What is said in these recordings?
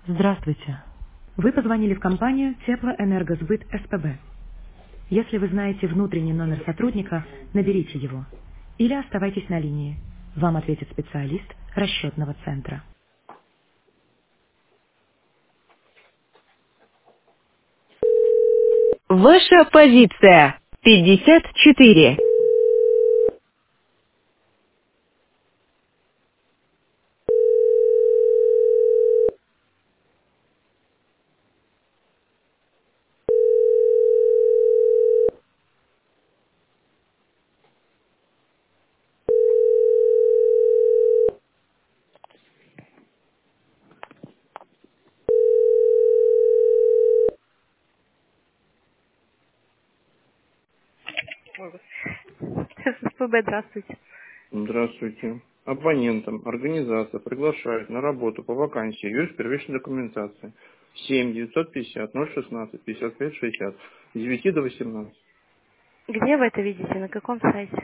Здравствуйте. Вы позвонили в компанию Теплоэнергосбыт СПБ. Если вы знаете внутренний номер сотрудника, наберите его. Или оставайтесь на линии. Вам ответит специалист расчетного центра. Ваша позиция 54. СПБ, здравствуйте. Здравствуйте. Абонентам организация приглашает на работу по вакансии юрист первичной документации 7 950 016 55 60 с 9 до 18. Где вы это видите? На каком сайте?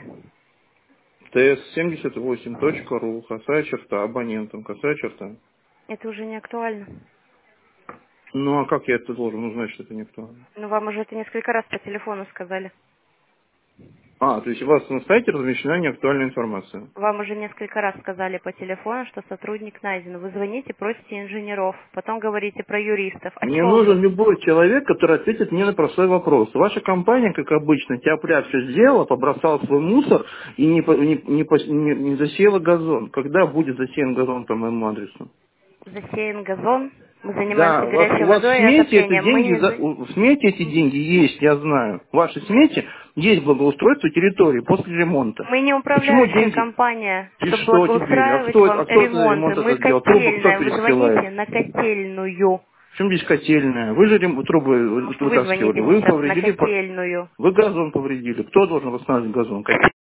ts78.ru, косая черта, абонентам, косая черта. Это уже не актуально. Ну а как я это должен узнать, что это не актуально? Ну, вам уже это несколько раз по телефону сказали. А, то есть у вас на сайте размещена неактуальная информация. Вам уже несколько раз сказали по телефону, что сотрудник найден. Вы звоните, просите инженеров, потом говорите про юристов. О Мне чем вы? нужен любой человек, который ответит мне на простой вопрос. Ваша компания, как обычно, тяп-ляп все сделала, побросала свой мусор и не засеяла газон. Когда будет засеян газон по моему адресу? Засеян газон. Мы занимаемся Да, горячей у вас в водой и смете это отоплением. Мы деньги, не... в смете эти деньги есть, я знаю. В вашей смете есть благоустройство территории после ремонта. Мы не Почему управляющая деньги? компания, И чтобы что теперь? благоустраивать вам А кто этот ремонты. ремонт Мы это сделал? Трубы кто котельная. Вы перестилает? звоните на котельную. В чем здесь котельная? Вы же трубы Вы вытаскивали, звоните вы сейчас на повредили, котельную. вы газон повредили. Кто должен восстанавливать газон?